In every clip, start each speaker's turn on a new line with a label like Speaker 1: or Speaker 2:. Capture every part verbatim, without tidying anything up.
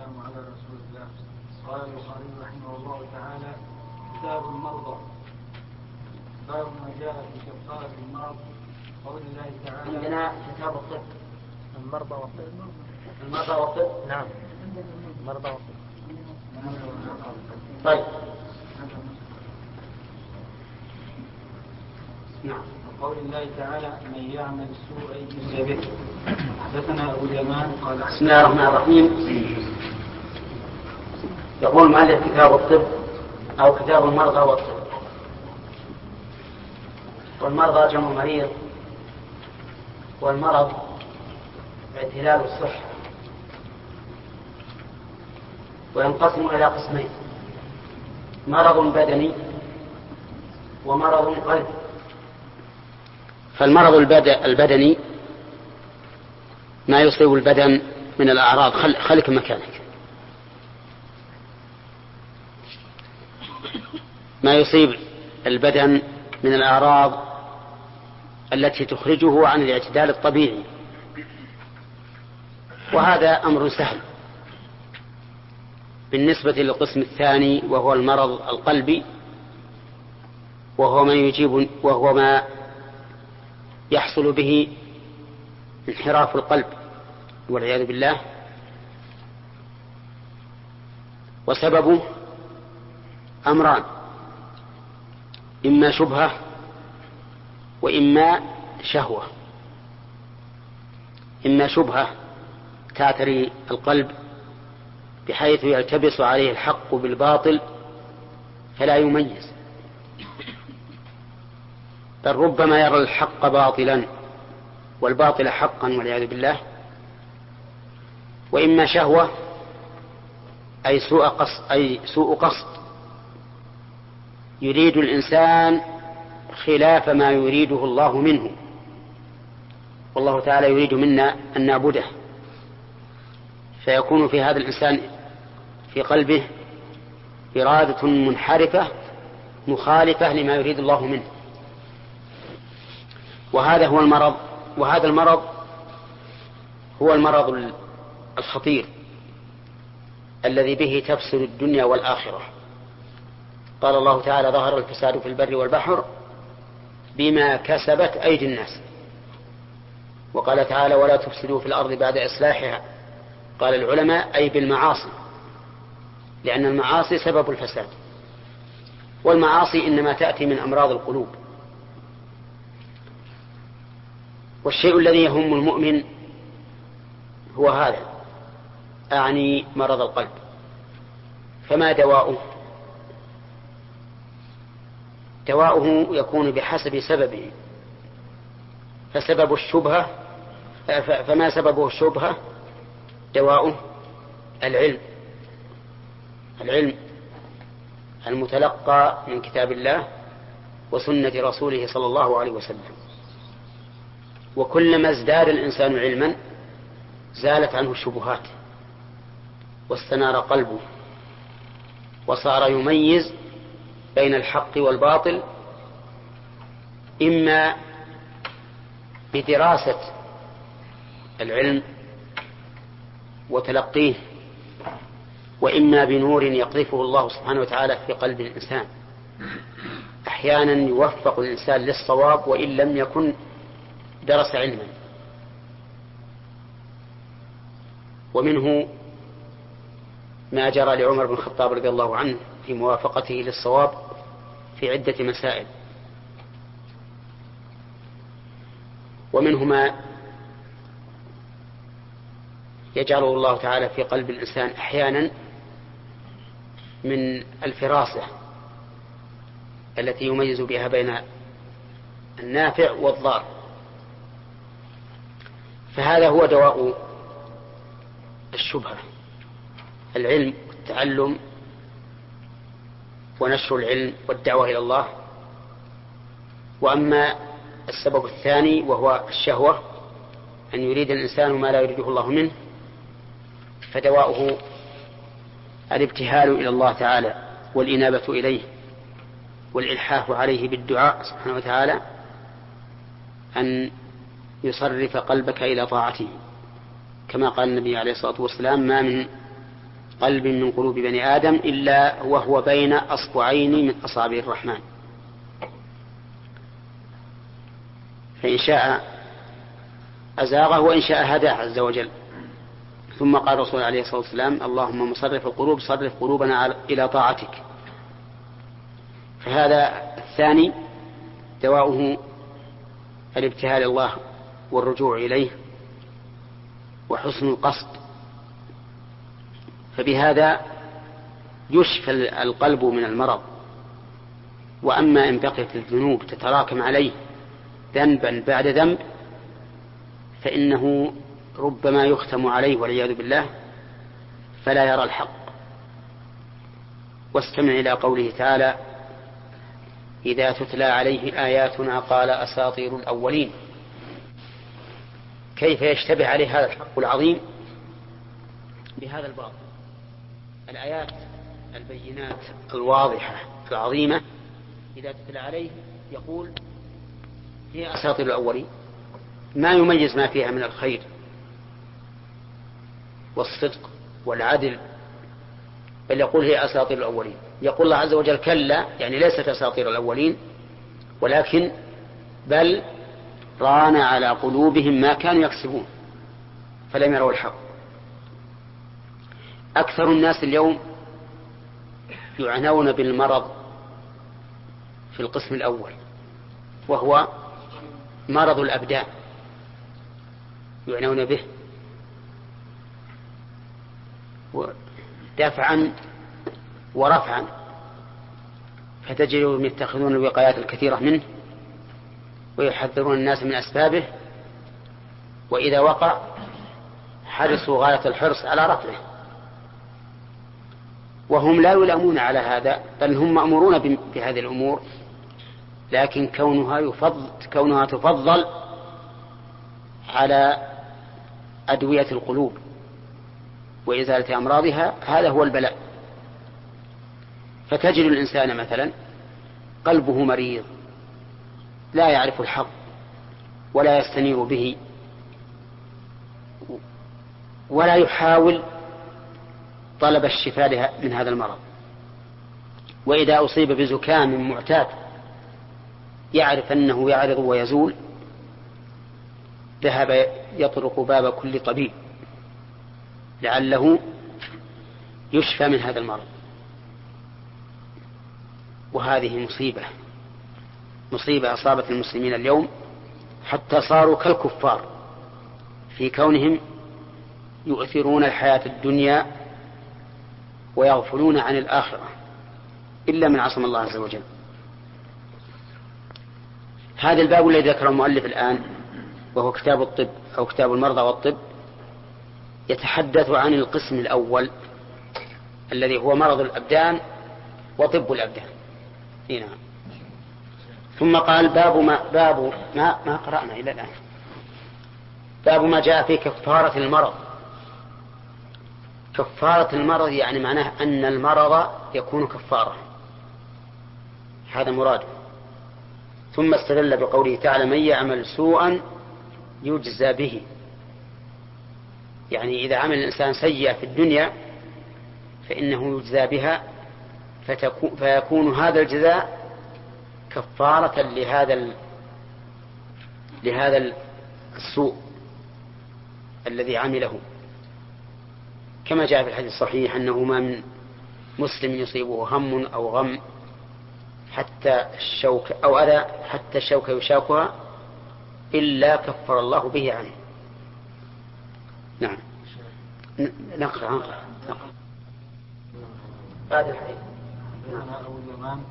Speaker 1: والسلام على رسول الله. قال البخاري رحمه الله تعالى: كتاب المرضى، باب ما جاء في كفارة المرض. قول الله تعالى:
Speaker 2: عندنا كتاب الطب.
Speaker 3: المرضى والطب.
Speaker 2: المرضى والطب.
Speaker 3: نعم. المرضى والطب.
Speaker 2: طيب. نعم.
Speaker 1: قول الله تعالى: من يعمل السوء يجزى به. حدثنا أبو اليمان قال:
Speaker 2: بسم الله الرحمن الرحيم. يقول مؤلف كتاب الطب أو كتاب المرضى والطب. والمرضى جمع مريض، والمرض اعتلال الصحة، وينقسم إلى قسمين: مرض بدني ومرض قلبي. فالمرض البدني ما يصيب البدن من الأعراض. خل... خلك مكانك. ما يصيب البدن من الأعراض التي تخرجه عن الاعتدال الطبيعي، وهذا أمر سهل. بالنسبة للقسم الثاني وهو المرض القلبي، وهو ما يجيب وهو ما يحصل به انحراف القلب والعياذ بالله، وسببه أمران: إما شبهة وإما شهوة. إما شبهة تعتري القلب بحيث يلتبس عليه الحق بالباطل فلا يميز، بل ربما يرى الحق باطلا والباطل حقا والعياذ بالله. وإما شهوة أي سوء قصد, أي سوء قصد يريد الإنسان خلاف ما يريده الله منه، والله تعالى يريد منا أن نعبده، فيكون في هذا الإنسان في قلبه إرادة منحرفة مخالفة لما يريد الله منه. وهذا هو المرض، وهذا المرض هو المرض الخطير الذي به تفسد الدنيا والآخرة. قال الله تعالى: ظهر الفساد في البر والبحر بما كسبت أيدي الناس. وقال تعالى: ولا تفسدوا في الأرض بعد إصلاحها. قال العلماء: أي بالمعاصي، لأن المعاصي سبب الفساد، والمعاصي إنما تأتي من أمراض القلوب. والشيء الذي يهم المؤمن هو هذا، أعني مرض القلب. فما دواؤه؟ دواؤه يكون بحسب سببه. فسبب الشبهة فما سببه الشبهة دواؤه العلم العلم المتلقى من كتاب الله وسنة رسوله صلى الله عليه وسلم. وكلما ازداد الإنسان علما زالت عنه الشبهات واستنار قلبه وصار يميز بين الحق والباطل، إما بدراسة العلم وتلقيه، وإما بنور يقذفه الله سبحانه وتعالى في قلب الإنسان. أحيانا يوفق الإنسان للصواب وإن لم يكن درس علما. ومنه ما جرى لعمر بن الخطاب رضي الله عنه في موافقته للصواب في عدة مسائل. ومنه ما يجعله الله تعالى في قلب الإنسان أحيانا من الفراسة التي يميز بها بين النافع والضار. فهذا هو دواء الشبهة: العلم والتعلم ونشر العلم والدعوة إلى الله. وأما السبب الثاني وهو الشهوة، أن يريد الإنسان ما لا يريده الله منه، فدواؤه الابتهال إلى الله تعالى والإنابة إليه والإلحاح عليه بالدعاء سبحانه وتعالى أن يصرف قلبك إلى طاعته، كما قال النبي عليه الصلاة والسلام: ما من قلب من قلوب بني آدم إلا وهو بين أصبعين من أصابع الرحمن، فإن شاء أزاغه وإن شاء هداه عز وجل. ثم قال الرسول عليه الصلاة والسلام: اللهم مصرف القلوب صرف قلوبنا إلى طاعتك. فهذا الثاني دواؤه الابتهال الله والرجوع إليه وحسن القصد، فبهذا يشفى القلب من المرض. وأما إن بقيت الذنوب تتراكم عليه ذنبا بعد ذنب فإنه ربما يختم عليه والعياذ بالله فلا يرى الحق. واستمع إلى قوله تعالى: إذا تتلى عليه آياتنا قال أساطير الأولين. كيف يشتبه عليه هذا الحق العظيم بهذا الباطل؟ الآيات البينات الواضحة العظيمة إذا تتلى عليه يقول هي أساطير الأولين، ما يميز ما فيها من الخير والصدق والعدل، بل يقول هي أساطير الأولين. يقول الله عز وجل: كلا، يعني ليست أساطير الأولين، ولكن بل ران على قلوبهم ما كانوا يكسبون فلم يروا الحق. أكثر الناس اليوم يعنون بالمرض في القسم الأول، وهو مرض الأبدان، يعنون به دفعا ورفعا، فتجدهم يتخذون الوقايات الكثيرة منه ويحذرون الناس من أسبابه، وإذا وقع حرصوا غاية الحرص على رفعه، وهم لا يلامون على هذا، بل هم مأمورون بهذه الأمور، لكن كونها يفضل كونها تفضل على أدوية القلوب وإزالة أمراضها، هذا هو البلاء. فتجد الإنسان مثلا قلبه مريض لا يعرف الحق ولا يستنير به ولا يحاول طلب الشفاء من هذا المرض، وإذا أصيب بزكام معتاد يعرف أنه يعرض ويزول ذهب يطرق باب كل طبيب لعله يشفى من هذا المرض. وهذه مصيبة مصيبة أصابت المسلمين اليوم، حتى صاروا كالكفار في كونهم يؤثرون الحياة الدنيا ويغفلون عن الآخرة، إلا من عصم الله عز وجل. هذا الباب الذي ذكره المؤلف الآن وهو كتاب الطب أو كتاب المرضى والطب يتحدث عن القسم الأول الذي هو مرض الأبدان وطب الأبدان. نعم. ثم قال: باب ما باب ما ما قرأنا إلى الآن. باب ما جاء في كفارة المرض. كفارة المرض يعني معناه أن المرض يكون كفارة، هذا مراده. ثم استدل بقوله تعالى: من يعمل سوءا يجزى به، يعني إذا عمل الإنسان سيئة في الدنيا فإنه يجزى بها، فيكون هذا الجزاء كفارة لهذا ال... لهذا السوء الذي عمله، كما جاء في الحديث الصحيح أنه ما من مسلم يصيبه هم أو غم حتى الشوك أو أذى حتى الشوك يشاكها إلا كفر الله به عنه. نعم. نقرأ نقرأ بعد الحديث.
Speaker 1: أنا أبو اليمان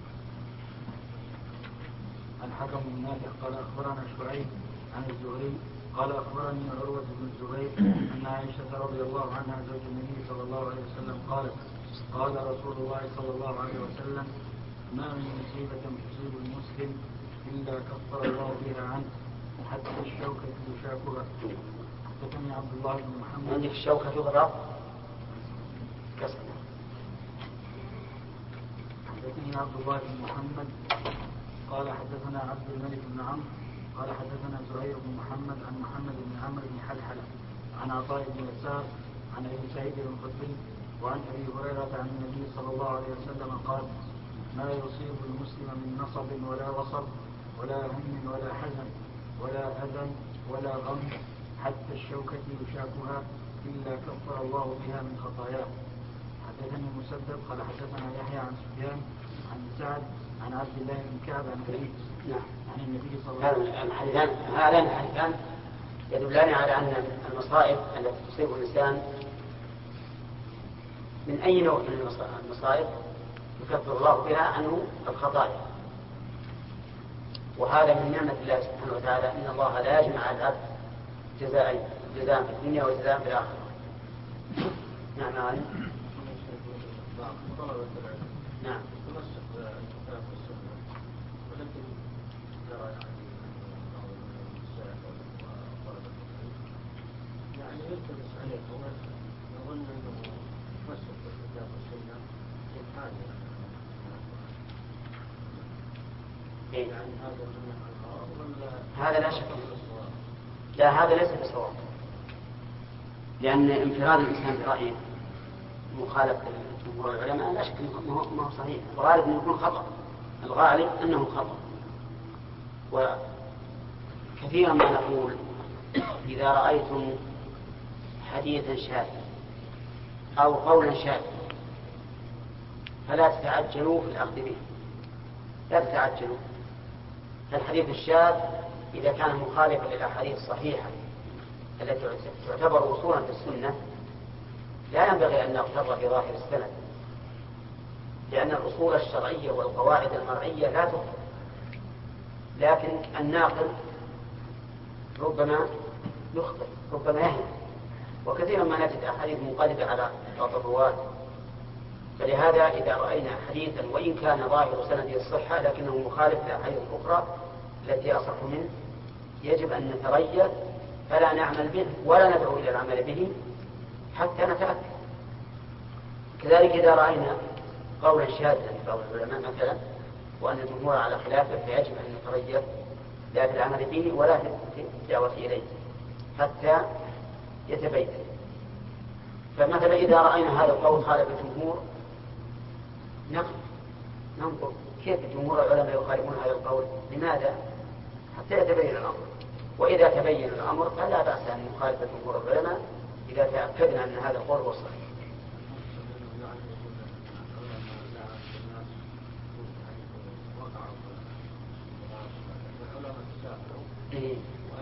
Speaker 1: الحكم بن نافع قال أخبرنا شعيب عن الزهري قال أخبرني عروة بن الزبير أن عائشة رضي الله عنها زوج النبي صلى الله عليه وسلم قالت: قال رسول الله صلى الله عليه وسلم: ما من مصيبة تصيب المسلم إلا كفر الله بها عنه حتى الشوكة يشاكها. حدثني عبد الله بن محمد.
Speaker 2: عندك الشوكة تضرب كسر.
Speaker 1: حدثني عبد الله بن محمد قال حدثنا عبد الملك بن عمرو قال حدثنا زهير بن محمد عن محمد بن عمرو بن حلحلة عن عطاء بن يسار عن ابي سعيد الخدري وعن أبي هريرة عن النبي صلى الله عليه وسلم قال: ما يصيب المسلم من نصب ولا وصب ولا هم ولا حزن ولا أذى ولا غم حتى الشوكة يشاكها إلا كفر الله بها من خطاياه. حدثني مسدد قال حدثنا يحيى عن سفيان عن سعد عن عبد الله بن كعب عن أبي
Speaker 2: نعم.
Speaker 1: عن النبي صلى الله عليه وسلم.
Speaker 2: الحديثان هذان الحديثان يدلان على أن المصائب التي تصيب الإنسان من أي نوع من المصائب يكفر الله بها عنه الخطايا، وهذا من نعمة الله سبحانه وتعالى، إن الله لا يجمع العبد جزاء جزاء في الدنيا وجزاء في الآخرة. نعم نعم نعم.
Speaker 3: يعني يلتبس عليه يظن انه مسك بالكتاب والسنه ينحاز
Speaker 2: إيه؟
Speaker 3: يعني هذا من الغرض ولا
Speaker 2: هذا لا شك لا، هذا ليس بصواب، لأن انفراد الإنسان برأيه مخالف لجمهور العلماء لا شك أنه ما هو صحيح، الغالب أنه يكون خطأ، الغالب أنه خطأ. وكثيرا ما نقول إذا رأيتم حديثا شاذا أو قولا شاذا فلا تتعجلوا في الأخذ به، لا تتعجلوا. الحديث الشاذ إذا كان مخالفا للأحاديث الصحيحة التي تعتبر وصولا في السنة لا ينبغي أن نغتر بظاهر السند، لأن الأصول الشرعية والقواعد المرعية لا تخطئ، لكن الناقل ربما يخطئ ربما يهم، وكثيرا ما نجد أحاديث منقلبة على بعض الرواة. فلهذا إذا رأينا حديثا وإن كان ظاهر سنده الصحة لكنه مخالف للأحاديث الأخرى التي أصح منه يجب أن نتريث فلا نعمل به ولا ندعو إلى العمل به حتى نتأكد. كذلك إذا رأينا قولا شاذا لبعض العلماء مثلا وأن الجمهور على خلافه فيجب أن نتريث لا في العمل به ولا في الدعوة إليه حتى يتبين. فمثلا إذا رأينا هذا القول خالف الجمهور ننظر كيف جمهور العلماء يخالفون هذا القول، لماذا؟ حتى يتبين الأمر. وإذا تبين الأمر فلا بأس أن نخالف جمهور العلماء إذا تأكدنا أن هذا القول هو الصحيح. إيه؟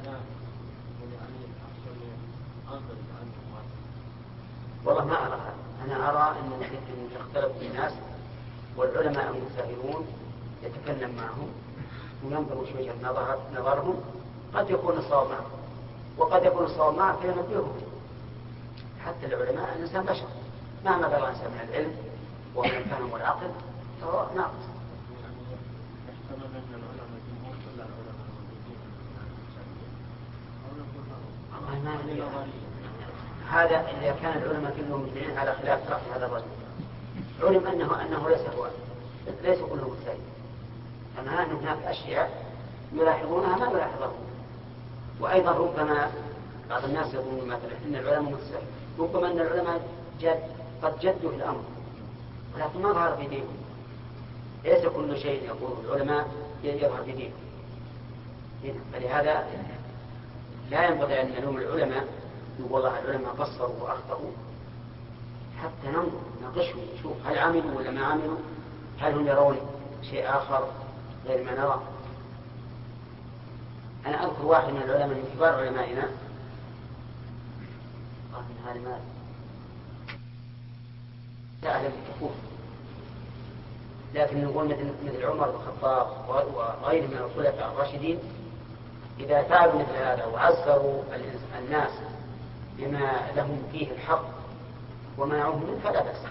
Speaker 2: والله ما أرى، أنا أرى أن يختلف الناس والعلماء المتساهلون يتكلم معهم وينظر وجه نظرهم، قد يكون الصواب معه وقد يكون الصواب معه فينبههم. حتى العلماء الإنسان بشر مهما بلغ الإنسان من العلم ومن الفهم والعقل فهو ناقص. هذا إذا كان العلماء كلهم مجمعين على خلاف رأي هذا الرجل علم أنه أنه ليس هو ليس كله مجتهد، أما أن هناك أشياء يلاحظونها ما يلاحظون. وأيضا ربما بعض الناس يقولون مثلا إن العلماء متساهلون، ربما أن العلماء جد قد جدوا في الأمر ولكن ما ظهر في دينهم. ليس كل شيء يقوله العلماء يظهر في دينهم، فلهذا لا ينبغي أن نلوم العلماء يقول والله العلماء قصروا وأخطأوا، حتى ننظر نناقشهم نشوف هل عملوا ولا ما عملوا، هل هم يرون شيء آخر غير ما نرى. أنا أذكر واحد من العلماء من كبار علمائنا قال من هذا المال سأل بالكفوف، لكن نقول مثل, مثل عمر بن الخطاب وغيره من الخلفاء الراشدين إذا فعلوا مثل هذا وعزروا الناس بما لهم فيه الحق ومنعوهم منه فلا بأس.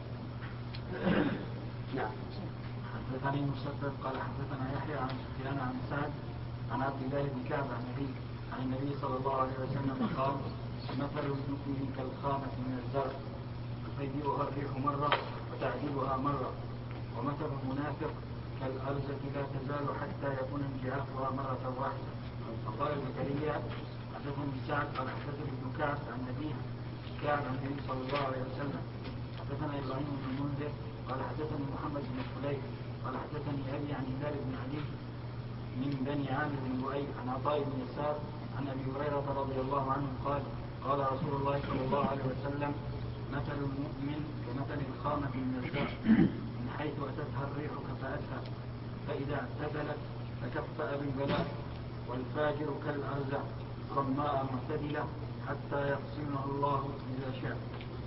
Speaker 2: نعم.
Speaker 1: حدثني مسدد قال حدثنا يحيى عن سفيان عن سعد عن عبد الله بن كعب عن النبي عن النبي صلى الله عليه وسلم قال: مثل المؤمن كالخامة من الزرع تطيبها الريح مرة وتعدلها مرة، ومثل المنافق كالأرزة لا تزال حتى يكون انجعافها مرة واحدة. وقال زكريا حدثني سعد قال حدثني ابن كعب عن النبي كعب عن النبي صلى الله عليه وسلم حدثنا ابراهيم بن المنذر قال حدثني محمد بن فليح قال حدثني ابي عن هلال بن علي من بني عامر بن لؤي عن عطاء بن يسار عن ابي هريره رضي الله عنه قال قال رسول الله صلى الله عليه وسلم مثل المؤمن كمثل الخامة النزاع من حيث أتتها الريح كفأتها فإذا اعتدلت فكفأ بالبلاء والفاجر كالأرزع صماء معتدلة حتى يقسمها الله إذا شاء.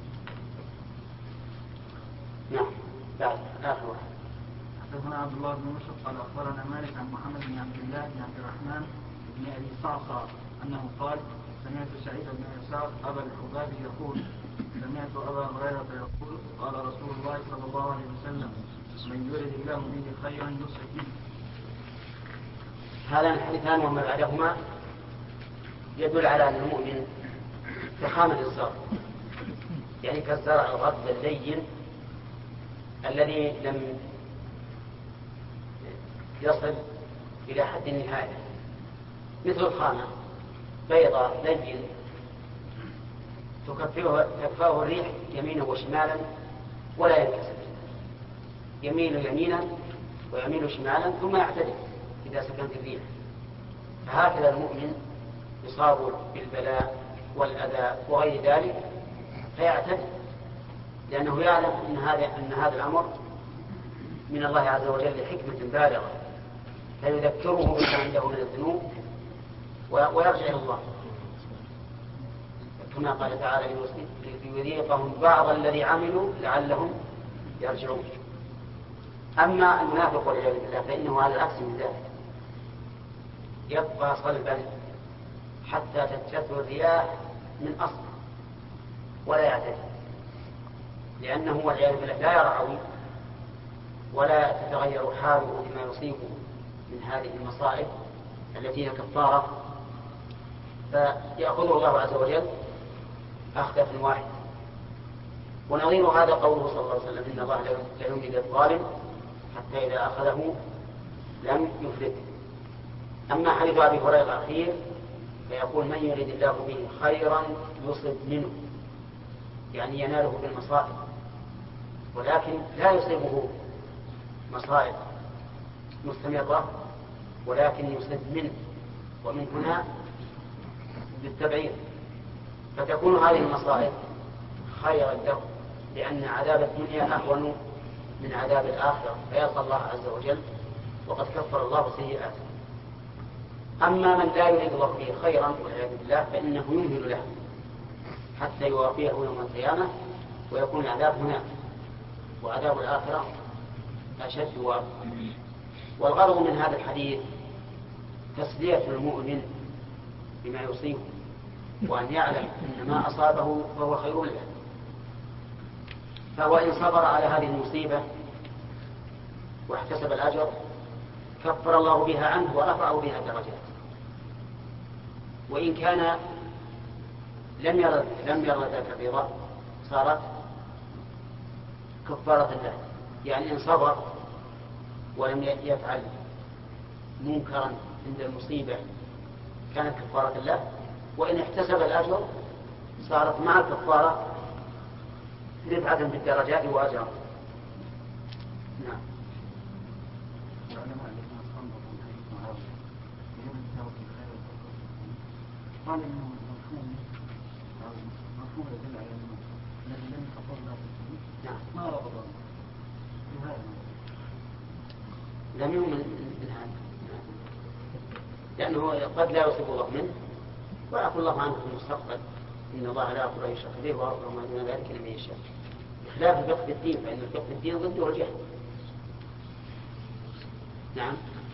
Speaker 2: نعم. بعد آخر واحد.
Speaker 1: حدثنا عبد الله بن يوسف قال أخبرنا مالك عن محمد بن عبد الله بن عبد الرحمن بن أبي صعصع أنه قال سمعت سعيد بن يسار أبا الحباب يقول سمعت أبا هريرة يقول قال رسول الله صلى الله عليه وسلم من يرد الله به خيرا يصب به.
Speaker 2: هذا الحديثان وما بعدهما يدل على أن المؤمن كخامة الزرع، يعني كالزرع الغض اللين الذي لم يصل إلى حد النهاية، مثل الخامة بيضاء لين تكفاه الريح يمينا وشمالا ولا ينكسر، يميل يمينا ويميل شمالا ثم يعتدل إذا سكنت الريح. فهكذا المؤمن يصاب بالبلاء والأذى وغير ذلك فيعتدل، لأنه يعلم أن هذا أن هذا الأمر من الله عز وجل لحكمة بالغة، فيذكره بما عنده من الذنوب ويرجع إلى الله، كما قال تعالى ليذيقهم بعض الذي عملوا لعلهم يرجعون. أما المنافق والعياذ بالله فإنه على العكس من ذلك، يبقى صلبا حتى تتجه الرياح من أصله ولا يعتدل، لأنه والعياذ بالله لا يرعوي ولا تتغير حاله بما يصيبه من هذه المصائب التي هي كفارة، فيأخذه الله عز وجل أخذة واحدة. ونظير هذا قوله صلى الله عليه وسلم إن الله لا يملي للظالم حتى إذا أخذه لم يفلته. أما حديث أبي هريرة الأخير فيقول من يريد الله به خيرا يصب منه، يعني يناله بالمصائب، ولكن لا يصيبه مصائب مستمرة ولكن يصب منه، ومن هنا بالتبعير، فتكون هذه المصائب خيرا له لأن عذاب الدنيا أهون من عذاب الآخرة، فيلقى الله عز وجل وقد كفر الله سيئاته. أما من لا يريد الله به خيرا والعياذ بالله فإنه يمهل له حتى يوافيه يوم القيامة ويكون العذاب هناك، وعذاب الآخرة أشد وأبقى. والغرض من هذا الحديث تسلية المؤمن بما يصيبه، وأن يعلم أن ما أصابه فهو خير له، فهو إن صبر على هذه المصيبة واحتسب الأجر كفر الله بها عنه ورفعه بها درجات. وإن كان لم يرد لم يرد ذاك الرضا صارت كفارة له، يعني إن صبر ولم يفعل منكرا عند المصيبة كانت كفارة له، وإن احتسب الأجر صارت مع الكفارة رفعة بالدرجات وأجرا. نعم.
Speaker 1: قال إنه مفهوم مفهوم يدل على أنه الذي لم يخطر له ما رفض لهذا
Speaker 2: لم يؤمن من هذا، لأنه قد لا يصيب الله منه ويعفو الله عنه في المستقبل، إن الله لا يغفر أن يشرك به ويغفر ما دون ذلك لمن يشاء، بخلاف الفقه في الدين فإن الفقه في الدين ضده الجهل. نعم.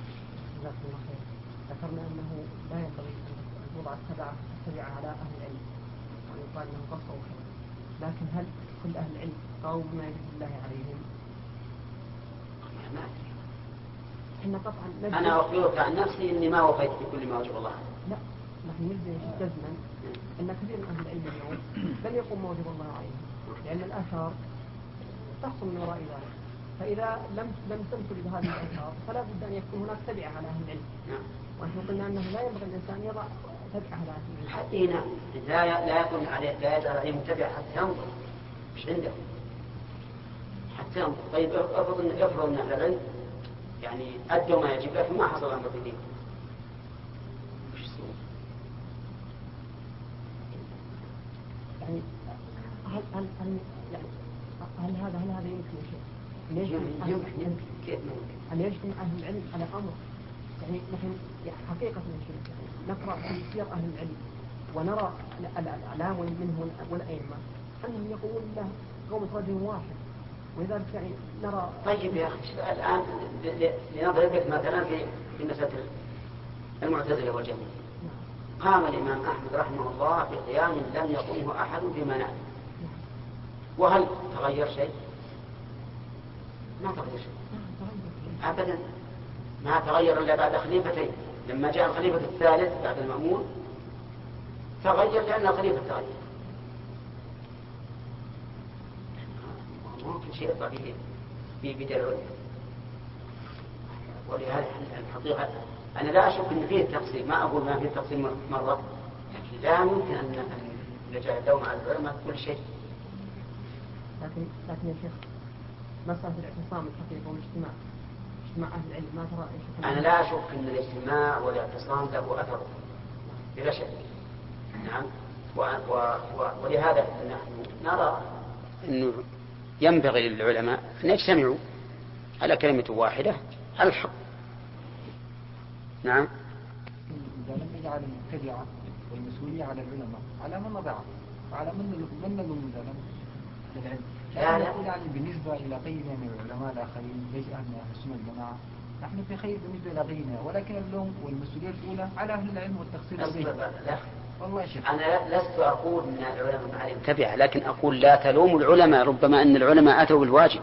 Speaker 4: ذكرنا أنه لا ينبغي أن يوضع التبع التبع على أهل العلم، يعني يقال أنهم قصروا خير، لكن هل كل أهل العلم قالوا بما يجب الله عليهم؟
Speaker 2: ما
Speaker 4: إحنا طبعا
Speaker 2: أنا أخبرك عن نفسي إني ما وفيت بكل ما وجب الله.
Speaker 4: لا، نحن نجزم جزما أن كثير من أهل العلم اليوم لم يقوم ما وجب الله عليهم، لأن الآثار تحصل من وراء ذلك، فإذا لم لم تنفذ بهذه الآثار فلا بد أن يكون هناك تبعة على أهل العلم. ونحن قلنا أنه لا ينبغي الإنسان يضع تبعة على أهل العلم.
Speaker 2: حتى هنا لا لا يكون عليه لا يجعل عليه متبع حتى ينظر مش عنده، حتى ينظر. طيب افرض ان افرض ان اهل العلم يعني ادوا ما يجب لكن ما حصل امر جديد، وش يسوون؟
Speaker 4: يعني هل هل هل يعني هل هذا هل هذا يمكن يا شيخ؟ أن يجتمع
Speaker 2: يمكن يمكن كيف ممكن؟
Speaker 4: أن يجتمع أهل العلم على أمر، يعني نحن يعني حقيقة يا شيخ يعني نقرأ في سير أهل العلم ونرى الأعلام منهم والأئمة أنهم يقولون له قوم رجل واحد، ولذلك يعني نرى.
Speaker 2: طيب يا أخي الآن لنضرب لك مثلا في في مسألة المعتزلة والجهمية. قام الإمام أحمد رحمه الله بقيام لم يقمه أحد في منام، وهل تغير شيء؟ ما تغير شيء أبدا، ما تغير إلا بعد خليفتين. لما جاء الخليفة الثالث بعد المأمون تغير لأن الخليفة تغير. ممكن شيء طبيعي في بدء العلم. ولهذا الحقيقة أنا لا أشك أن فيه تقصير، ما أقول ما فيه تقصير مرة، لكن لا يمكن أن نجعل اللوم على العلماء كل شيء.
Speaker 4: لكن لكن يا شيخ مسألة الاعتصام الحقيقة والاجتماع اجتماع أهل العلم ما ترى إيش؟
Speaker 2: أنا لا أشك أن الاجتماع والاعتصام له أثر بلا شك. نعم. و... و... و... ولهذا نحن نرى أنه ينبغي للعلماء أن يجتمعوا على كلمة واحدة على الحق. نعم.
Speaker 5: إذا لم يجعل المبتدعة والمسؤولية على العلماء على من نضعه وعلى من من نلوم ذلك للعلم.
Speaker 2: لا لا.
Speaker 5: يعني بالنسبة إلى غيرنا من العلماء الآخرين ليس أهل السنة والجماعة نحن في خير بالنسبة إلى غيرنا، ولكن اللوم والمسؤولية الأولى على أهل العلم والتقصير به.
Speaker 2: لا.
Speaker 5: والله يا شيخ
Speaker 2: أنا لست أقول أن العلماء عليهم تبعة، لكن أقول لا تلوم العلماء، ربما أن العلماء أتوا بالواجب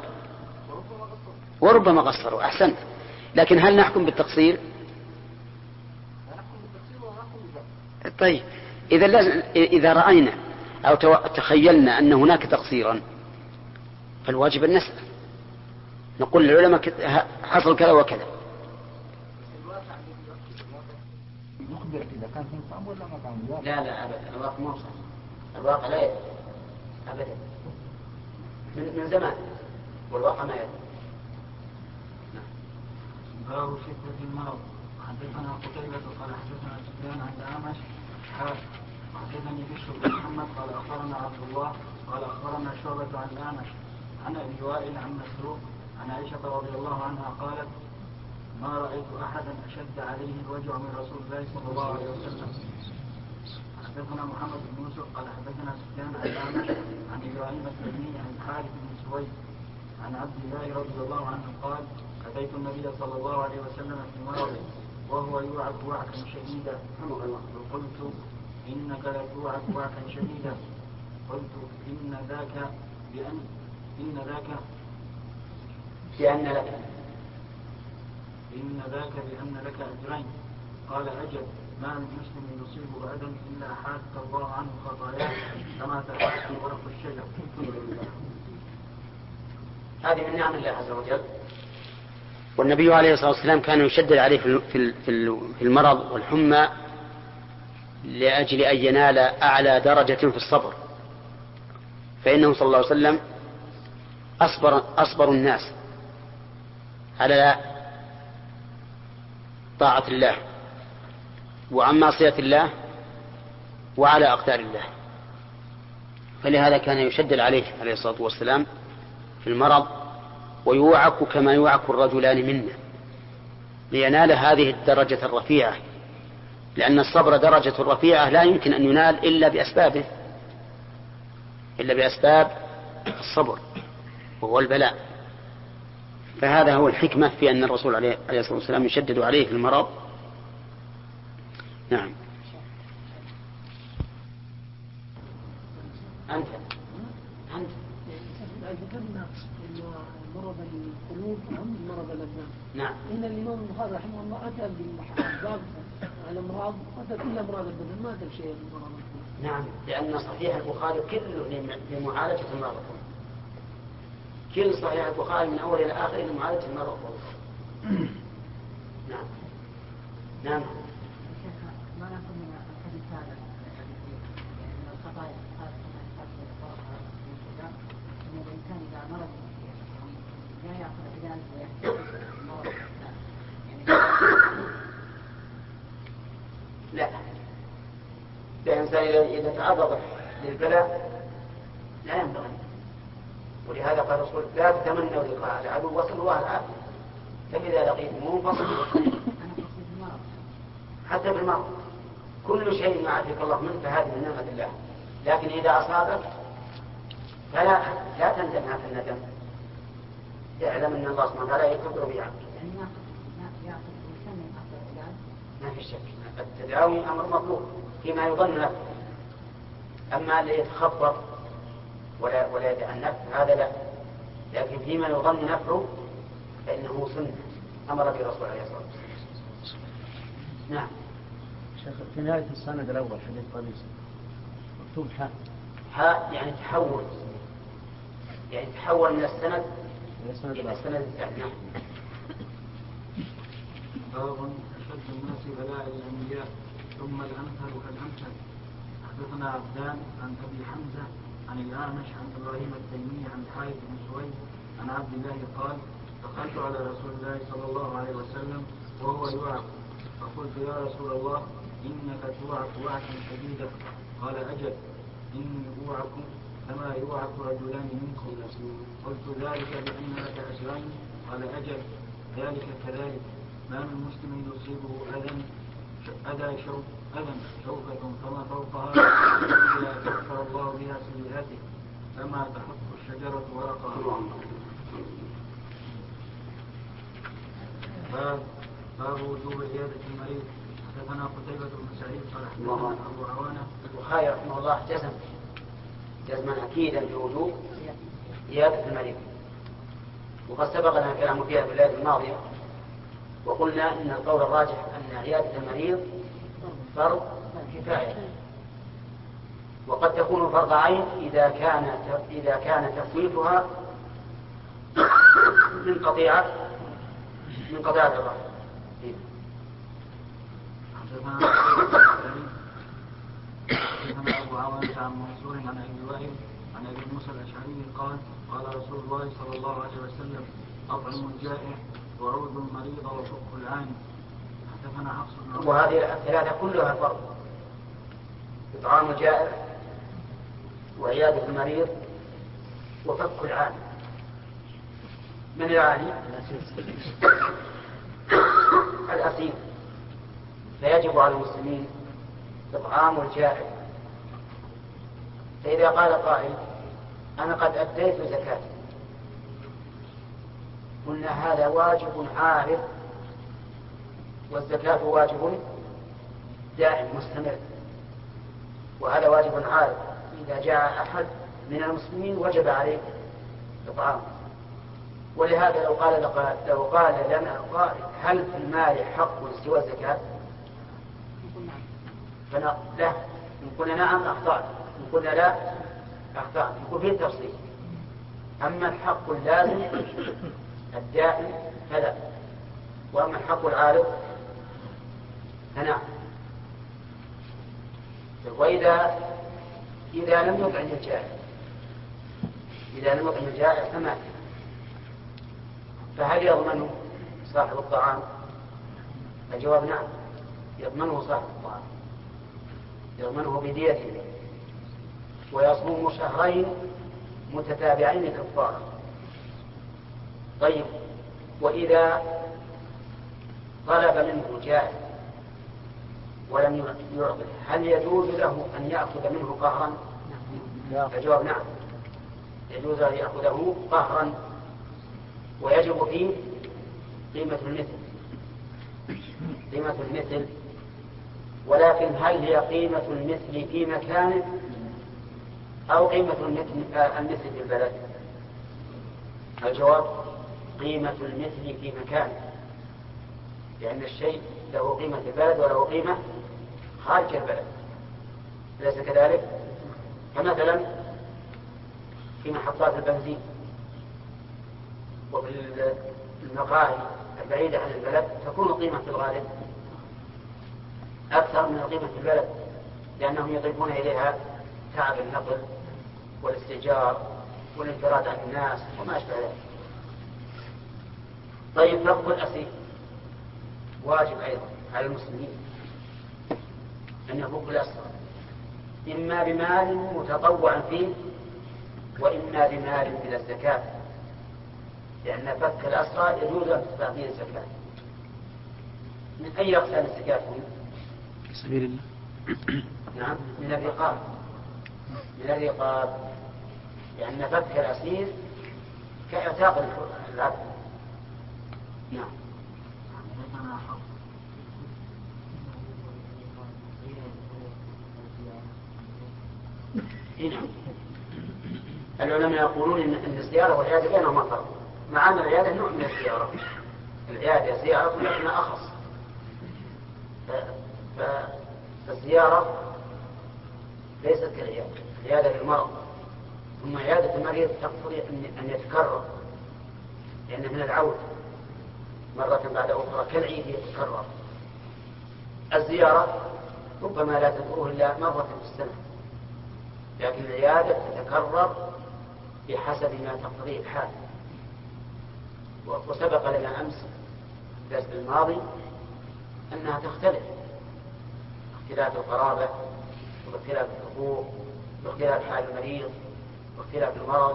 Speaker 2: وربما قصروا. أحسنت. لكن هل نحكم بالتقصير؟ طيب إذا إذا رأينا أو تخيلنا أن هناك تقصيرا فالواجب أن نسأل، نقول للعلماء حصل كذا وكذا.
Speaker 5: يخبر إذا كان في صعب ولا ما كان.
Speaker 2: لا لا أبدا، الواقع ما صح، الواقع لا يدري أبدا من, من زمان، والواقع ما يدري.
Speaker 1: باب شدة المرض. حدثنا قتيبة قال حدثنا سفيان عن الأعمش قال حدثني بشر بن محمد قال أخبرنا عبد الله قال أخبرنا شعبة عن الأعمش عن أبي وائل عن مسروق عن عائشة رضي الله عنها قالت ما رأيت أحدا أشد عليه الوجع من رسول الله صلى الله عليه وسلم. حدثنا محمد بن يوسف قال حدثنا سفيان عن الأعمش عن إبراهيم التيمي عن الحارث بن سويد عن عبد الله رضي الله عنه قال أتيت النبي صلى الله عليه وسلم في مرضه وهو يوعك وعكا شديدا وقلت إنك لتوعك وعكا شديدا قلت إن ذاك بأن إن ذاك
Speaker 2: بأن لك
Speaker 1: إن ذاك بأن لك أجرين. قال أجل ما من مسلم يصيب بعدا إلا حاث الله عنه خطاياه كما تحاث ورق الشجر.
Speaker 2: هذه من نعم الله عز وجل. والنبي عليه الصلاة والسلام كان يشدد عليه في في المرض والحمى لأجل أن ينال أعلى درجة في الصبر، فإنه صلى الله عليه وسلم أصبر, أصبر الناس على طاعة الله وعن معصية الله وعلى أقدار الله، فلهذا كان يشدد عليه عليه الصلاة والسلام في المرض ويوعك كما يوعك الرجلان منا لينال هذه الدرجة الرفيعة، لأن الصبر درجة رفيعة لا يمكن أن ينال إلا بأسبابه إلا بأسباب الصبر وهو البلاء. فهذا هو الحكمة في أن الرسول عليه الصلاة والسلام يشدد عليه في المرض. نعم. أنت أنت
Speaker 4: ذكرنا مرض القلوب مرض الأبدان.
Speaker 2: نعم.
Speaker 4: إن الإمام البخاري رحمه الله أتى بالباب على أمراض أتى كل أمراض البدن ما أتى شيء من مرض القلوب.
Speaker 2: نعم، لأن صحيح البخاري كله لمعالجة المرض، كل صحيح البخاري من أول إلى آخر لمعالجة المرض. نعم. نعم.
Speaker 4: ما نقول من الحديث هذا من الخطايا إن الإنسان إذا مرض
Speaker 6: لا يعقل بذلك ويحتاج المرض يعني.
Speaker 2: لا، الإنسان إذا تعرض للبلاء لا ينبغي. ولهذا قال الرسول لا تتمنوا لقاء العدو وصلوا الله العافية، فإذا لقيتموه فاصبروا. حتى في المرض كل شيء يعافيك الله منه فهذه من نعمة الله، لكن إذا أصابك فلا لا تندمها في الندم، اعلم أن الله سبحانه وتعالى يكبر بها.
Speaker 6: يعني ما يعقل الإنسان من أفضل العلاج.
Speaker 2: ما في شك التداوي أمر مطلوب فيما يظن نفسه، أما اللي يتخبر ولا ولا يتعنف هذا لا، لكن فيما يظن نفعه فإنه سنة أمر به الرسول عليه الصلاة والسلام. نعم.
Speaker 3: شيخ في نهاية السند الأول حديث قميص مكتوب حاء.
Speaker 2: حاء يعني تحول، يعني تحول من السند إلى السند الثاني. نعم.
Speaker 1: باب أشد الناس بلاء الأنبياء ثم الأمثل فالأمثل. حدثنا عبدان عن أبي حمزة عن الأعمش عن إبراهيم التيمي عن حارث بن سويد عن عبد الله قال دخلت على رسول الله صلى الله عليه وسلم وهو يوعك فقلت يا رسول الله إنك توعك وعكا شديدا. قال أجل إني أوعك كما يوعك رجلان منكم. قلت ذلك بأن لك أجرين. قال أجل ذلك كذلك ما من مسلم يصيبه أذى أذى شوك أذى شوكة فما فوقها إلا كفر الله بها سيئاته كما تحط الشجرة ورقها. باب باب وجوب عيادة المريض. حدثنا قتيبة بن سعيد قال حدثنا أبو عوانة.
Speaker 2: البخاري رحمه الله جزم جزما أكيدا بوجوب عيادة المريض، وقد سبق لنا الكلام فيها في الليلة الماضية، وقلنا إن القول الراجح أن عيادة المريض فرض كفاية، وقد تكون فرض عين إذا كان إذا كان تفويتها من قطيعة من قطيعة الرحم.
Speaker 1: حدثنا أبو عوانة عن منصور عن أبي وائل عن أبي موسى الأشعري قال قال رسول الله صلى الله عليه وسلم أطعم الجائع وعود المريض وفك العاني. حدثنا حفص بن عمر.
Speaker 2: وهذه الثلاثة كلها فرض: إطعام الجائع وعيادة المريض وفك العاني. من العاني؟ الأسير. فيجب على المسلمين إطعام الجائع. فإذا قال قائل أنا قد أديت زكاتي، قلنا هذا واجب عارض، والزكاة واجب دائم مستمر، وهذا واجب عارض. إذا جاء أحد من المسلمين وجب عليه إطعامه. ولهذا لو قال لو قال لنا قائل هل في المال حق سوى الزكاة؟ فلا، إن قلنا نعم أخطأنا، إن قلنا لا أخطأنا، يكون فيه تفصيل. أما الحق اللازم الدائم فلا، وأما الحق العارض فنعم. وإذا إذا لم يطعم الجائع إذا لم يطعم الجائع فمات، فهل يضمنه صاحب الطعام؟ الجواب نعم، يضمنه صاحب الطعام، يضمنه بديته، ويصوم شهرين متتابعين كفارا. طيب، وإذا طلب منه جائع ولم يعطه هل يجوز له أن يأخذ منه قهرا؟ الجواب نعم، يجوز أن يأخذه قهرا، ويجب فيه قيمة المثل قيمة المثل ولكن هل هي قيمة المثل في مكانه أو قيمة المثل, المثل في البلد؟ الجواب قيمة المثل في مكانه، لأن الشيء له قيمة في البلد وله قيمة خارج البلد، أليس كذلك؟ فمثلا في محطات البنزين وفي المقاهي البعيدة عن البلد تكون قيمة في الغالب أكثر من القيمة في البلد، لأنهم يضيفون إليها تعب النقل والاستئجار والانفراد عن الناس وما أشبه ذلك. طيب فك الأسير واجب أيضا على المسلمين أن يفك الأسرى إما بمال متطوع فيه وإما بمال بلا الزكاة، لأن فك الأسرى يجوز أن تدفع فيه الزكاة. من أي أقسام الزكاة؟
Speaker 7: في سبيل الله.
Speaker 2: نعم، من الرقاب، من الرقاب، لأن فك الأسير كاعتاق العبد. نعم. نعم. العلماء يقولون إن الزيارة والعيادة بينهما فرق، مع أن العيادة نوع من الزيارة، العيادة زيارة لكنها أخص. فالزيارة ليست كالعيادة، العيادة للمرض، ثم عيادة المريض تقتضي أن يتكرر، لأنه من العود مرة بعد أخرى كالعيد يتكرر. الزيارة ربما لا تدعوه إلا مرة في السنة، لكن العيادة تتكرر بحسب ما تقتضيه الحال. وسبق لنا أمس في الدرس الماضي أنها تختلف، اختلاف القرابة واختلاف الحقوق واختلاف حال المريض واختلاف المرض.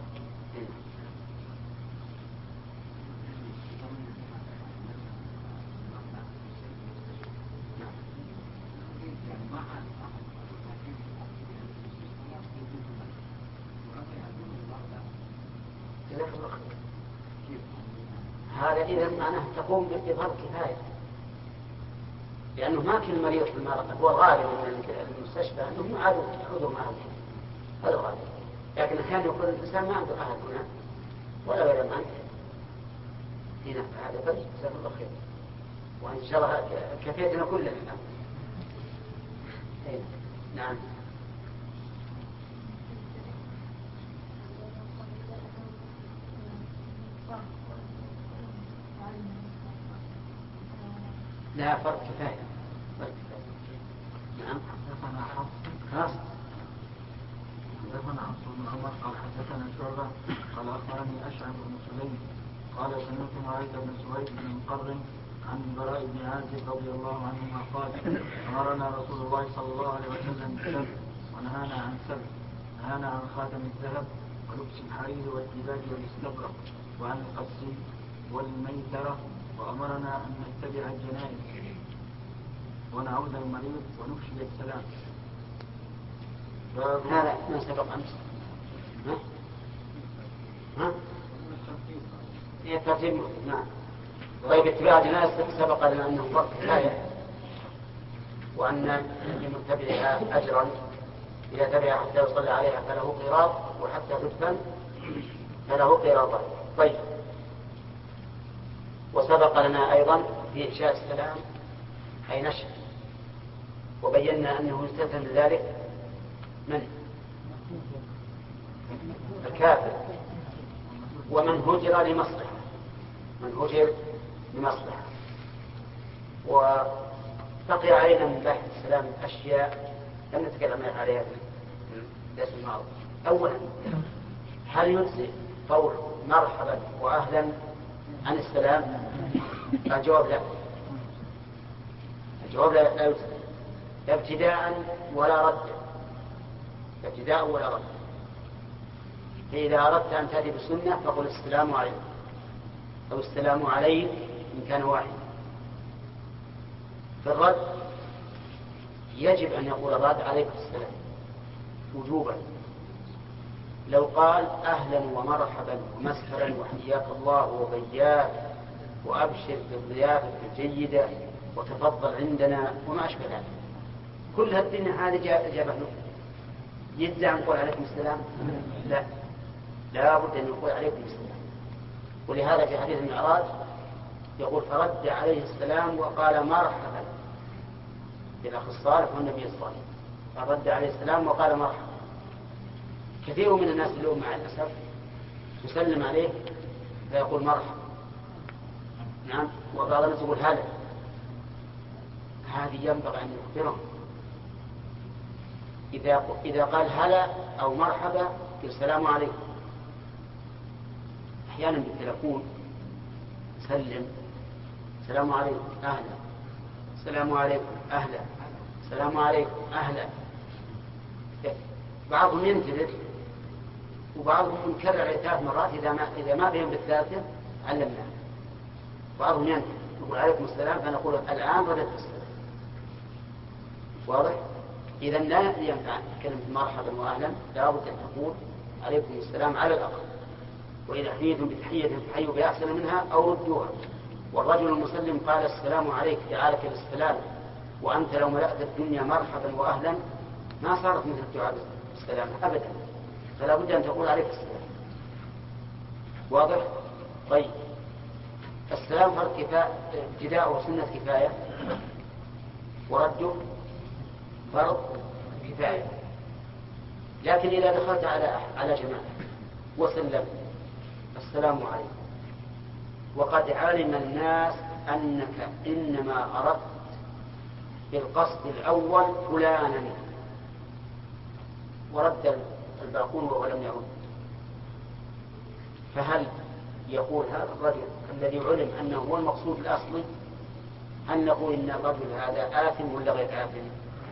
Speaker 2: هذا إذا معناه تقوم بفرض كفاية، لأنه ما كل مريض في المرض، هو الغالب من المستشفى أنهم يعودوا معهم، هذا الغالب. لكن كان يقول الإنسان ما عنده أحد هنا ولا غير معه هنا، هذا فرق. جزاك الله خير، وإن شاء الله كفيتنا كلنا الآن. نعم. لا، فرق كفاية، فرق كفاية. نعم.
Speaker 1: حدثنا حفص
Speaker 2: خلاص.
Speaker 1: حدثنا حفص بن عمر قال حدثنا شعبة قال أخبرني أشعث بن سليم قال سمعت معاذ بن سويد بن مقرن عن البراء بن عازب رضي الله عنهما قال أمرنا رسول الله صلى الله عليه وسلم بالسبع ونهانا عن سبع، نهانا عن خاتم الذهب ولبس الحرير والدباج والاستبرق وعن القصي والميترة، وأمرنا أن نتبع الجنائز ونعود المريض ونفشي السلام.
Speaker 2: هذا ما سبق أمس. ها؟ ها؟ هي ترتيب. نعم. طيب اتباع الجنائز سبق لنا أنه فرق كفاية، وأن لمتبعها أجرا إذا تبع حتى يصلى عليها فله قيراط، وحتى تدفن فله قيراطان. طيب، وسبق لنا أيضا في إنشاء السلام أي نشر، وبينا أنه يستثنى ذلك من الكافر ومن هجر لمصلحة، من هجر لمصلحة. وبقي علينا من بحث السلام أشياء لم نتكلم عليها في الدرس الماضي. أولا، هل يجزي قول مرحبا وأهلا عن السلام؟ الجواب لا، الجواب لا, لا يجزي ابتداء ولا رد، ابتداء ولا رد. فإذا أردت أن تأتي بالسنة فقل السلام عليكم أو السلام عليك إن كان واحد. في الرد يجب أن يقول الرد عليكم السلام وجوبا. لو قال أهلا ومرحبا ومسهلا وحياك الله وبياك وأبشر بالضيافة الجيدة وتفضل عندنا وما أشبه ذلك، كل هالدنيا هذه جابه له، يجزع أن نقول عليكم السلام؟ لا، لا بد أن نقول عليكم السلام. ولهذا في حديث المعراج يقول فرد عليه السلام وقال مرحبا بالأخ الصالح والنبي الصالح، فرد عليه السلام وقال مرحبا. كثير من الناس اليوم مع الأسف يسلم عليه فيقول مرحبا، نعم، وبعض الناس يقول هلا. هذه ينبغي أن يخبرهم إذا إذا قال هلا أو مرحبا السلام عليكم. أحيانا بالتلفون سلم السلام عليكم أهلا السلام عليكم أهلا السلام عليكم أهلا. بعضهم ينتبه وبعضهم يكرر ثلاث مرات إذا ما إذا ما بهم بالثالثة علمناه. بعضهم ينتبه يقول عليكم السلام فنقول الآن رددت السلام. واضح؟ إذا لا ينفع كلمة مرحبا وأهلا، لا بد أن تقول عليكم السلام على الأقل، وإذا حييتم بتحية فحيوا بأحسن منها أو ردوها. والرجل المسلم قال السلام عليك جعلك بالسلام، وأنت لو ملأت الدنيا مرحبا وأهلا ما صارت مثل الدعاء بالسلام أبدا، فلا بد أن تقول عليك السلام. واضح؟ طيب السلام فرض كفاية، ابتداءه سنة كفاية ورده فرض كفاية. لكن إذا دخلت على على جماعة وسلمت السلام عليكم وقد علم الناس أنك إنما أردت بالقصد الأول فلانا ورد الباقون ولم يرد، فهل يقول هذا الرجل الذي علم أنه هو المقصود الأصلي أن نقول إن الرجل هذا آثم ولا غير آثم؟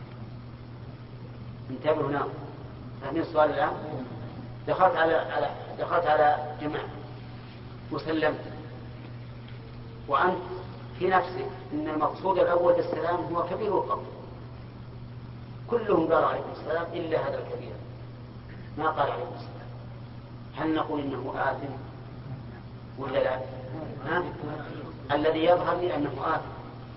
Speaker 2: انتبهوا هنا، فهمين السؤال الآن؟ دخلت على على دخلت على جماعة وسلمت وأنت في نفسك إن المقصود الأول بالسلام هو كبير القوم، كلهم قال عليكم السلام إلا هذا الكبير ما قال عليكم السلام، هل نقول إنه آثم ولا لا؟ ها؟ الذي يظهر لي أنه آثم،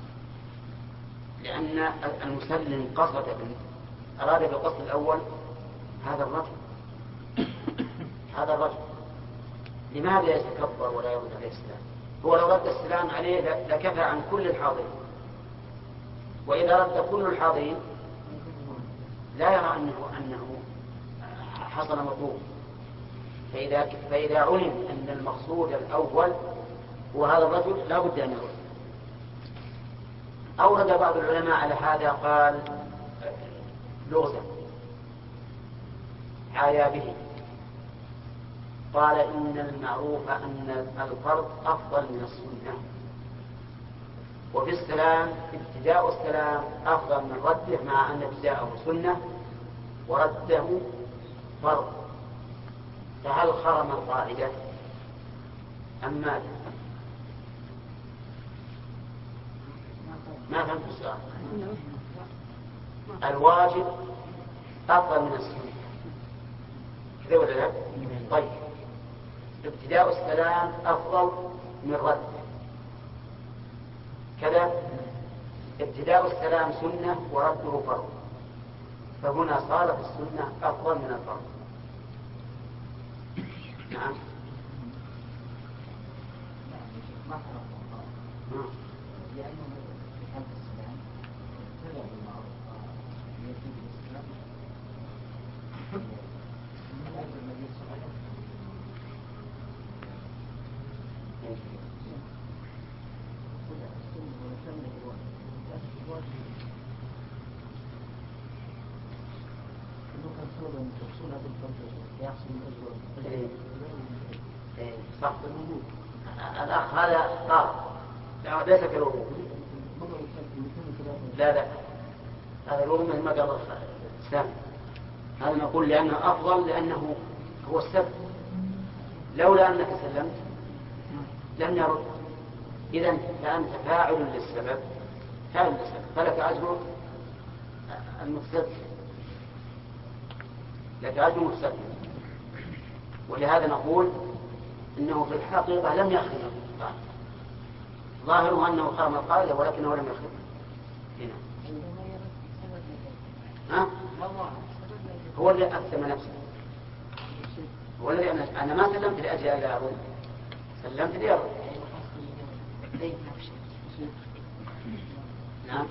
Speaker 2: لأن المسلم قصد أراد بالقصد الأول هذا الرجل هذا الرجل لماذا يتكبر ولا يرد عليه السلام؟ هو لو رد السلام عليه لكفى عن كل الحاضرين، وإذا رد كل الحاضرين لا يرى أنه أنه حصل مطلوب. فإذا فإذا علم أن المقصود الأول هو هذا الرجل لا بد أن يرد. أورد بعض العلماء على هذا قال لغزا عايا به، قال إن المعروف أن الفرض أفضل من السنة، وفي السلام ابتداء السلام أفضل من رده مع أن ابتداءه سنة ورده فرض، فهل خرم القاعدة أم ماذا؟ ما فهمت السؤال. الواجب أفضل من السنة كذا ولا لا؟ طيب ابتداء السلام أفضل من رده كذا، ابتداء السلام سنة ورده فرض، فهنا صارت السنة أفضل من الفرض. نعم
Speaker 5: لأنه في حالة السلام ابتدأ بالمعروف يبتدئ بالسلام من أجل النبي صلى الله عليه وسلم.
Speaker 2: صح. الأخ هذا قال لا ليس كالوضوء، لا لا هذا الوضوء مثل ما قال الإسلام، هذا نقول لأنه أفضل لأنه هو السبب، لولا أنك سلمت لم يرد، إذن فأنت فاعل للسبب فاعل للسبب فلك أجر المتسبب، لك أجر المتسبب. ولهذا نقول إنه في الحقيقة لم يخرج القاعدة، ظاهره أنه خرم القاعدة ولكنه لم يخرج هنا. ها؟ هو اللي أثم نفسه، هو الذي أنا, أنا ما سلمت لأجل ألا أرد، سلمت لأرد. نعم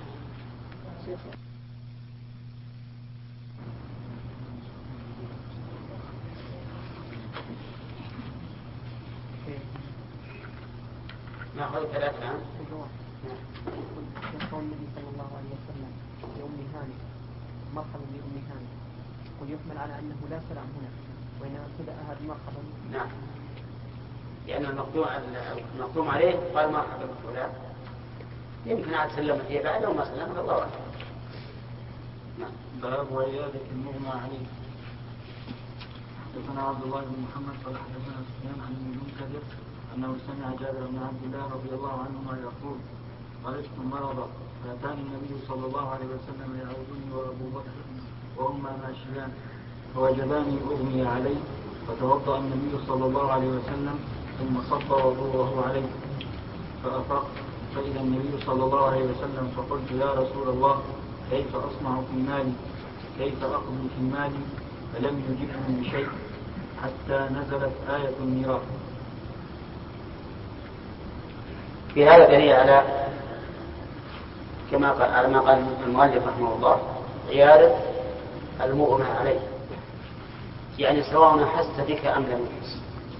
Speaker 2: نأخذ ثلاثة الآن.
Speaker 4: يقول النبي صلى الله عليه وسلم لأم هاني مرحبا بأم هاني، قل يحمل على أنه لا سلام هنا وإنما ابتدأ هذا مرحبا.
Speaker 2: نعم لأن المقدوم المقدوم عليه قال مرحبا بفلان، يمكن عاد سلمت هي بعد وما سلمت الله أعلم.
Speaker 1: باب عيادة المغمى عليه. حدثنا عبد الله بن محمد قال حدثنا سفيان عن ابن المنكدر أنه سمع جابر بن عبد الله رضي الله عنهما يقول: مرضت مرضا فأتاني النبي صلى الله عليه وسلم يعودني وأبو بكر وهما ماشيان فوجداني أغمي عليه، فتوضأ النبي صلى الله عليه وسلم ثم صب وضوءه عليه فأفقت فإذا النبي صلى الله عليه وسلم فقلت: يا رسول الله كيف أصنع في مالي؟ كيف أقضي في مالي؟ فلم يجبني بشيء حتى نزلت آية الميراث.
Speaker 2: في هذا دليل على كما قال على ما قال المؤلف رحمه الله عيادة المغمى عليه، يعني سواء حس بك أم لم يحس،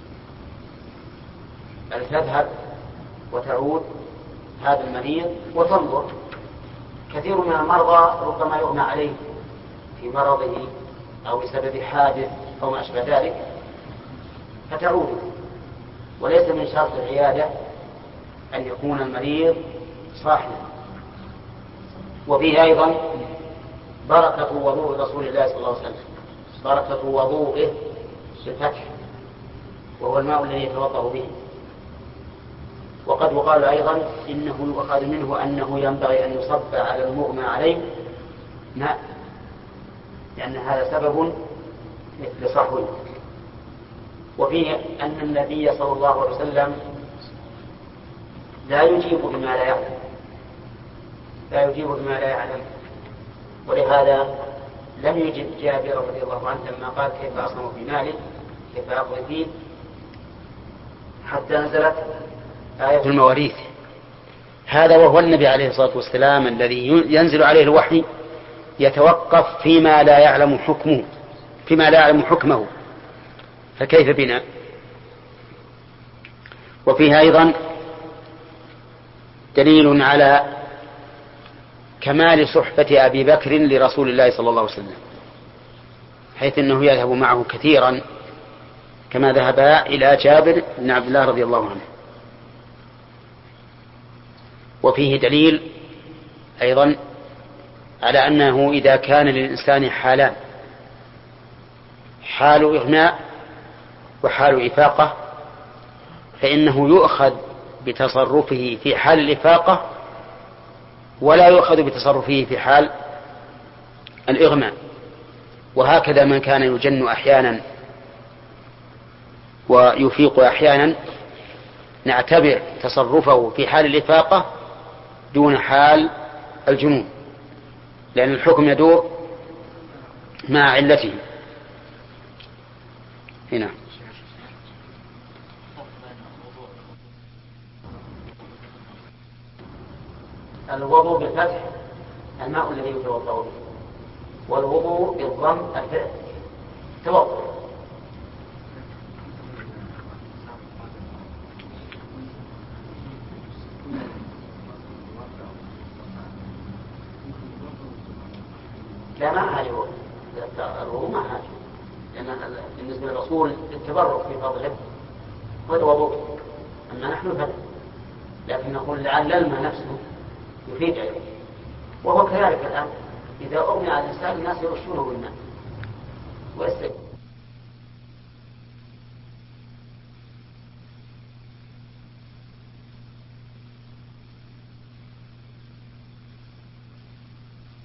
Speaker 2: بل تذهب وتعود هذا المريض وتنظر. كثير من المرضى ربما يغمى عليه في مرضه أو بسبب حادث أو ما أشبه ذلك فتعود، وليس من شرط العيادة أن يكون المريض صاحبا. وفيه أيضا بركة وضوء رسول الله صلى الله عليه وسلم، بركة وضوءه بالفتح وهو الماء الذي يتوضأ به. وقد يقال أيضا إنه يؤخذ منه أنه ينبغي أن يصب على المغمى عليه ماء، لأن هذا سبب لصحوه. وفيه أن النبي صلى الله عليه وسلم لا يجيب بما لا يعلم، لا يجيب بما لا يعلم، ولهذا لم يجب جابر رضي الله عنه لما قال: كيف أصنع في مالي؟ كيف أقضي فيه؟ حتى نزلت آية المواريث. هذا وهو النبي عليه الصلاة والسلام الذي ينزل عليه الوحي يتوقف فيما لا يعلم حكمه فيما لا يعلم حكمه، فكيف بنا؟ وفيها أيضا دليل على كمال صحبة أبي بكر لرسول الله صلى الله عليه وسلم، حيث أنه يذهب معه كثيرا كما ذهب إلى جابر بن عبد الله رضي الله عنه. وفيه دليل أيضا على أنه إذا كان للإنسان حالان، حال إغماء وحال إفاقة، فإنه يؤخذ بتصرفه في حال الإفاقة ولا يؤخذ بتصرفه في حال الإغماء. وهكذا من كان يجن أحيانا ويفيق أحيانا نعتبر تصرفه في حال الإفاقة دون حال الجنون، لأن الحكم يدور مع علته. هنا الوضوء بالفتح الماء الذي يتوضأ به، والوضوء بالضم الفعل توضأ. لا ما حاجة الوضوء ما حاجة، لأن بالنسبة للرسول التبرك في فضله هذا وضوء، أما نحن فلا، لكن نقول لعل الماء نفسه يفيد عليه. وهو كذلك الآن إذا أغمي على الإنسان الناس يرشونه بالماء ويستجيب.